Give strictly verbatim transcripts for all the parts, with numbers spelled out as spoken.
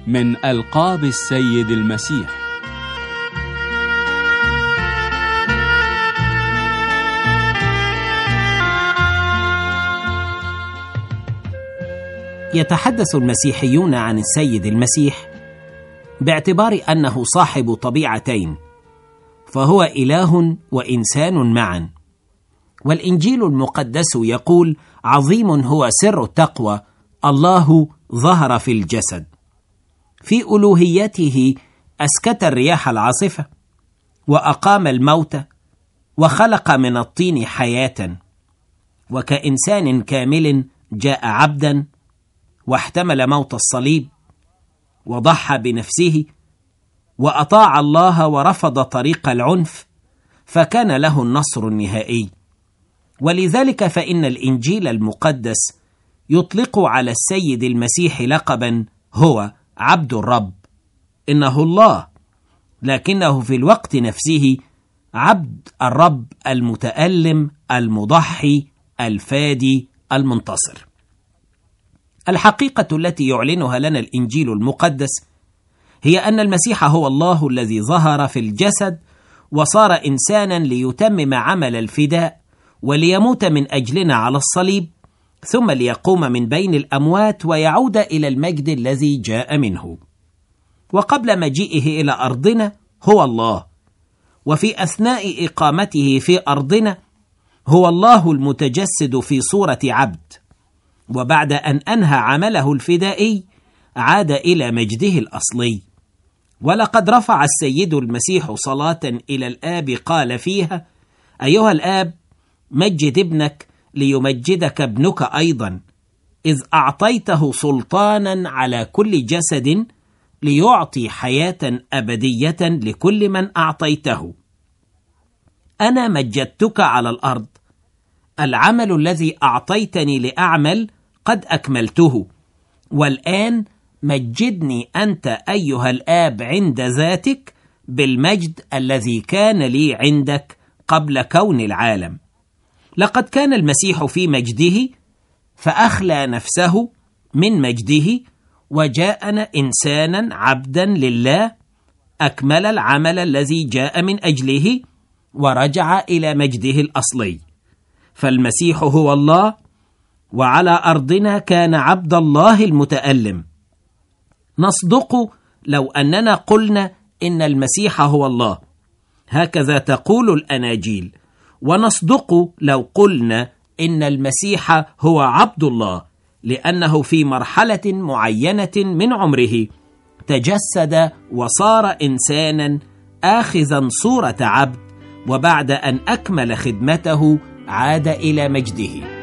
من ألقاب السيد المسيح. يتحدث المسيحيون عن السيد المسيح باعتبار أنه صاحب طبيعتين، فهو إله وإنسان معا. والإنجيل المقدس يقول: عظيم هو سر التقوى، الله ظهر في الجسد. في ألوهيته أسكت الرياح العاصفة، وأقام الموتى، وخلق من الطين حياة. وكإنسان كامل جاء عبدا، واحتمل موت الصليب، وضحى بنفسه، وأطاع الله ورفض طريق العنف، فكان له النصر النهائي. ولذلك فإن الإنجيل المقدس يطلق على السيد المسيح لقبا هو عبد الرب. إنه الله، لكنه في الوقت نفسه عبد الرب المتألم المضحي الفادي المنتصر. الحقيقة التي يعلنها لنا الإنجيل المقدس هي أن المسيح هو الله الذي ظهر في الجسد وصار إنسانا ليتمم عمل الفداء وليموت من أجلنا على الصليب، ثم ليقوم من بين الأموات ويعود إلى المجد الذي جاء منه. وقبل مجيئه إلى أرضنا هو الله، وفي أثناء إقامته في أرضنا هو الله المتجسد في صورة عبد. وبعد أن أنهى عمله الفدائي عاد إلى مجده الأصلي. ولقد رفع السيد المسيح صلاة إلى الآب قال فيها: أيها الآب، مجد ابنك ليمجدك ابنك أيضا، إذ أعطيته سلطانا على كل جسد ليعطي حياة أبدية لكل من أعطيته. أنا مجدتك على الأرض، العمل الذي أعطيتني لأعمل قد أكملته، والآن مجدني أنت أيها الآب عند ذاتك بالمجد الذي كان لي عندك قبل كون العالم. لقد كان المسيح في مجده فأخلى نفسه من مجده وجاءنا إنسانا عبدا لله، أكمل العمل الذي جاء من أجله ورجع إلى مجده الأصلي. فالمسيح هو الله، وعلى أرضنا كان عبد الله المتألم. نصدق لو أننا قلنا إن المسيح هو الله، هكذا تقول الأناجيل، ونصدق لو قلنا إن المسيح هو عبد الله، لأنه في مرحلة معينة من عمره تجسد وصار إنسانا آخذا صورة عبد، وبعد أن أكمل خدمته عاد إلى مجده.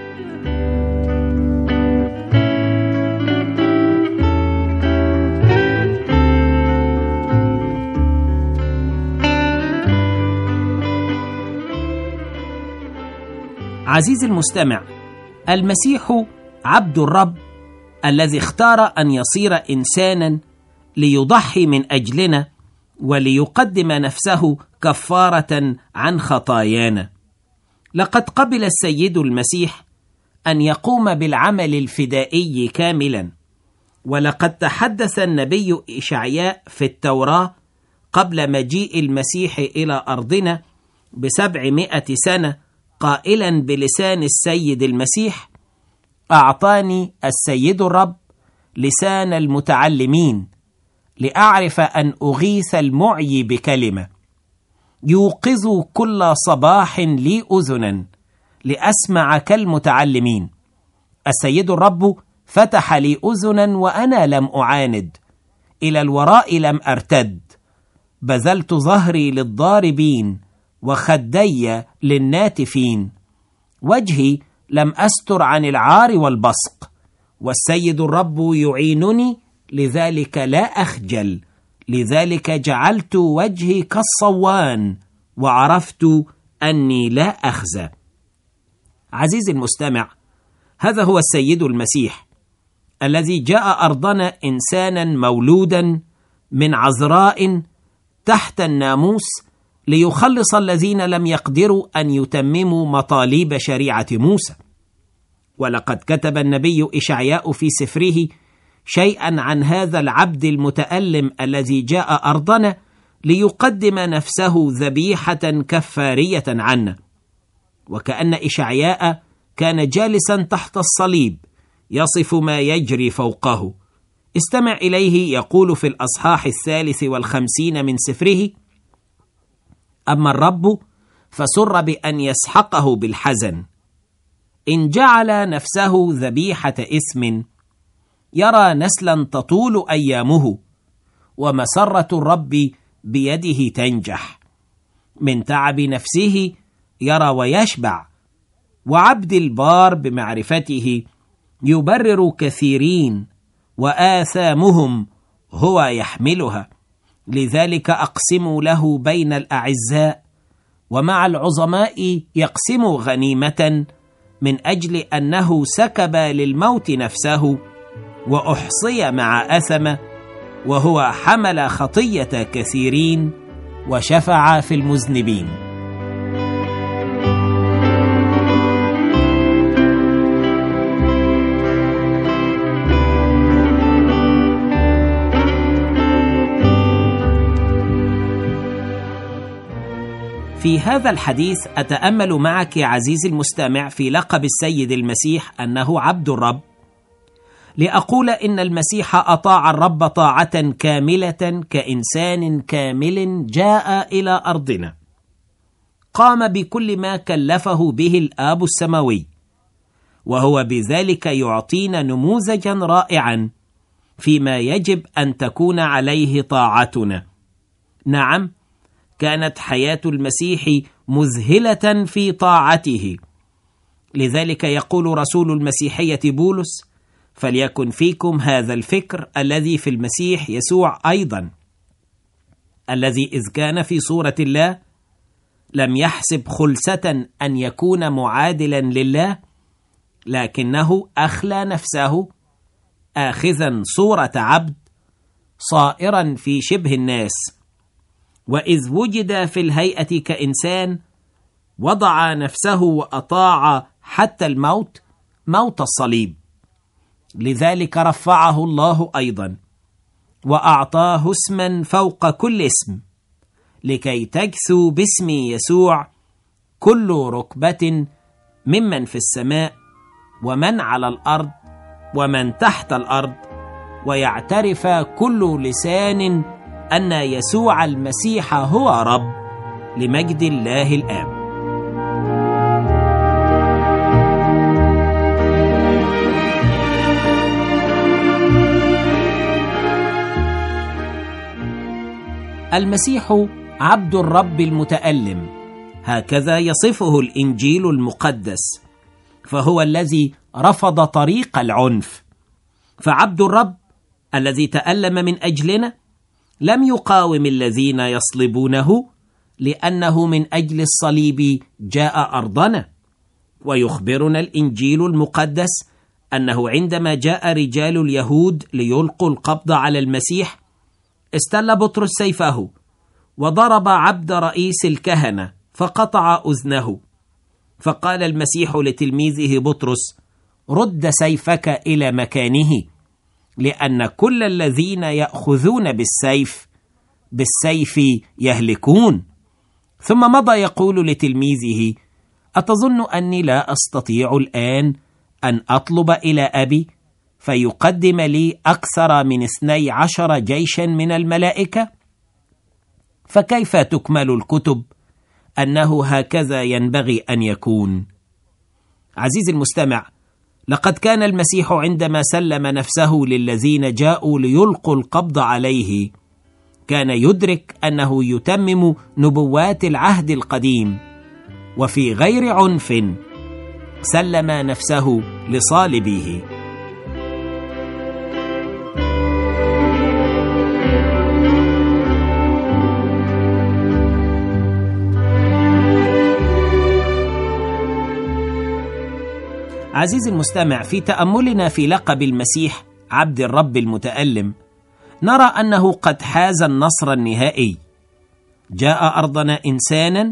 عزيزي المستمع، المسيح عبد الرب الذي اختار أن يصير إنسانا ليضحي من أجلنا وليقدم نفسه كفارة عن خطايانا. لقد قبل السيد المسيح أن يقوم بالعمل الفدائي كاملا، ولقد تحدث النبي إشعياء في التوراة قبل مجيء المسيح إلى أرضنا بسبعمائة سنة قائلا بلسان السيد المسيح: أعطاني السيد الرب لسان المتعلمين لأعرف أن أغيث المعي بكلمة، يوقظ كل صباح لي أذنا لأسمع كالمتعلمين. السيد الرب فتح لي أذنا وأنا لم أعاند، إلى الوراء لم أرتد، بذلت ظهري للضاربين وخدي للناتفين، وجهي لم أستر عن العار والبصق، والسيد الرب يعينني، لذلك لا أخجل، لذلك جعلت وجهي كالصوان وعرفت أني لا أخزى. عزيزي المستمع، هذا هو السيد المسيح الذي جاء أرضنا إنسانا مولودا من عذراء تحت الناموس ليخلص الذين لم يقدروا أن يتمموا مطالب شريعة موسى. ولقد كتب النبي إشعياء في سفره شيئا عن هذا العبد المتألم الذي جاء أرضنا ليقدم نفسه ذبيحة كفارية عنا. وكأن إشعياء كان جالسا تحت الصليب يصف ما يجري فوقه. استمع إليه يقول في الأصحاح الثالث والخمسين من سفره: أما الرب فسر بأن يسحقه بالحزن، إن جعل نفسه ذبيحة إثم، يرى نسلا تطول أيامه، ومسرة الرب بيده تنجح. من تعب نفسه يرى ويشبع، وعبد البار بمعرفته يبرر كثيرين، وآثامهم هو يحملها. لذلك أقسم له بين الأعزاء، ومع العظماء يقسم غنيمة، من أجل أنه سكب للموت نفسه، وأحصي مع أثم، وهو حمل خطية كثيرين، وشفع في المذنبين. في هذا الحديث أتأمل معك يا عزيزي المستمع في لقب السيد المسيح أنه عبد الرب، لأقول إن المسيح أطاع الرب طاعة كاملة كإنسان كامل جاء إلى أرضنا، قام بكل ما كلفه به الآب السماوي، وهو بذلك يعطينا نموذجا رائعا فيما يجب أن تكون عليه طاعتنا. نعم، كانت حياة المسيح مذهلة في طاعته. لذلك يقول رسول المسيحية بولس: فليكن فيكم هذا الفكر الذي في المسيح يسوع أيضا، الذي إذ كان في صورة الله لم يحسب خلسة أن يكون معادلا لله، لكنه أخلى نفسه آخذا صورة عبد، صائرا في شبه الناس، وإذ وجد في الهيئة كإنسان وضع نفسه وأطاع حتى الموت، موت الصليب. لذلك رفعه الله أيضا وأعطاه اسما فوق كل اسم، لكي تجثو باسم يسوع كل ركبة ممن في السماء ومن على الأرض ومن تحت الأرض، ويعترف كل لسان أن يسوع المسيح هو رب، لمجد الله الآب. المسيح عبد الرب المتألم، هكذا يصفه الإنجيل المقدس، فهو الذي رفض طريق العنف. فعبد الرب الذي تألم من أجلنا لم يقاوم الذين يصلبونه، لأنه من أجل الصليب جاء أرضنا. ويخبرنا الإنجيل المقدس أنه عندما جاء رجال اليهود ليلقوا القبض على المسيح، استل بطرس سيفه وضرب عبد رئيس الكهنة فقطع أذنه. فقال المسيح لتلميذه بطرس: رد سيفك إلى مكانه، لأن كل الذين يأخذون بالسيف بالسيف يهلكون. ثم مضى يقول لتلميذه: أتظن أني لا أستطيع الآن أن أطلب إلى أبي فيقدم لي أكثر من اثني عشر جيشا من الملائكة؟ فكيف تكمل الكتب أنه هكذا ينبغي أن يكون؟ عزيزي المستمع، لقد كان المسيح عندما سلم نفسه للذين جاءوا ليلقوا القبض عليه كان يدرك أنه يتمم نبوات العهد القديم، وفي غير عنف سلم نفسه لصالبيه. عزيزي المستمع، في تأملنا في لقب المسيح عبد الرب المتألم نرى أنه قد حاز النصر النهائي. جاء أرضنا إنسانا،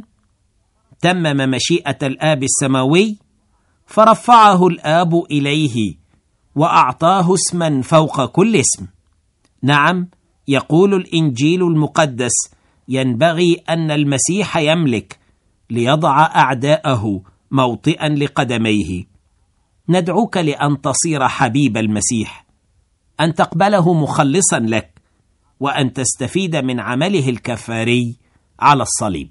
تمم مشيئة الآب السماوي، فرفعه الآب إليه وأعطاه اسما فوق كل اسم. نعم، يقول الإنجيل المقدس: ينبغي أن المسيح يملك ليضع أعداءه موطئا لقدميه. ندعوك لأن تصير حبيب المسيح، أن تقبله مخلصا لك، وأن تستفيد من عمله الكفاري على الصليب.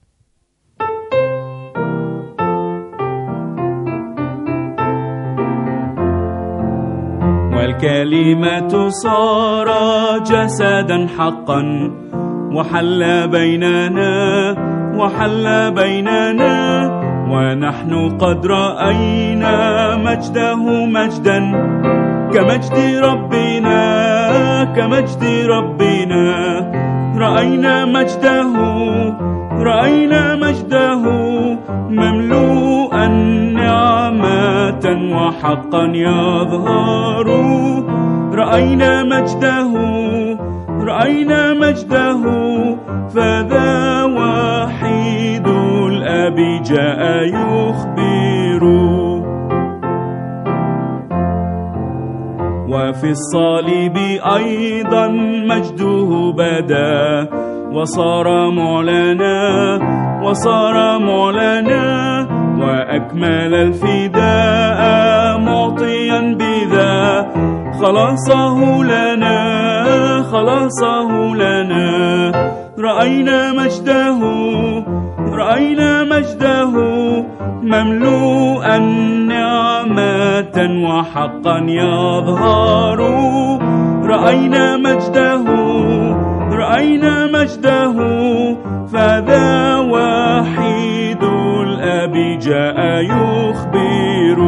والكلمة صار جسدا حقا وحل بيننا وحل بيننا، ونحن قد رأينا مجده مجدا كمجد ربنا كمجد ربنا. رأينا مجده رأينا مجده مملوءا نعمة وحقا يظهر. رأينا مجده رأينا مجده فذا وحيد الأب جاء يخبر. وفي الصليب أيضا مجده بدا وصار معلنا وصار معلنا، وأكمل الفداء معطيا بذا خلاصه لنا خلاصه لنا. رأينا مجده رأينا مجده مملوءا نعمة وحقا يظهر. رأينا مجده رأينا مجده فذا وحيد الأب جاء يخبر.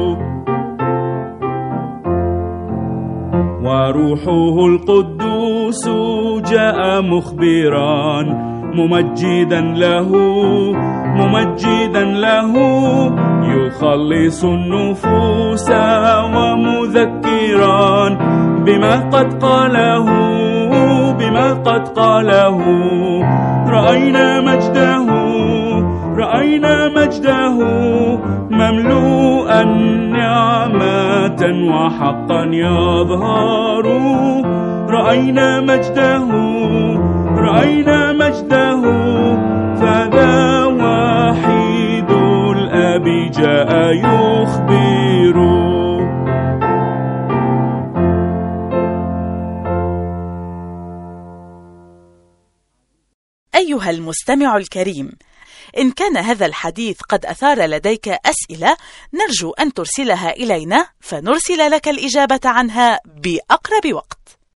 وروحه القدوس جاء مخبرا ممجدا له ممجدا له، يخلص النفوس ومذكرا بما قد قاله بما قد قاله. رأينا مجده رأينا مجده مملوءا نعمة وحقا يظهر. رأينا مجده رأينا مجده فذا وحيد الأب جاء يخبر. أيها المستمع الكريم، إن كان هذا الحديث قد أثار لديك أسئلة، نرجو أن ترسلها إلينا فنرسل لك الإجابة عنها بأقرب وقت.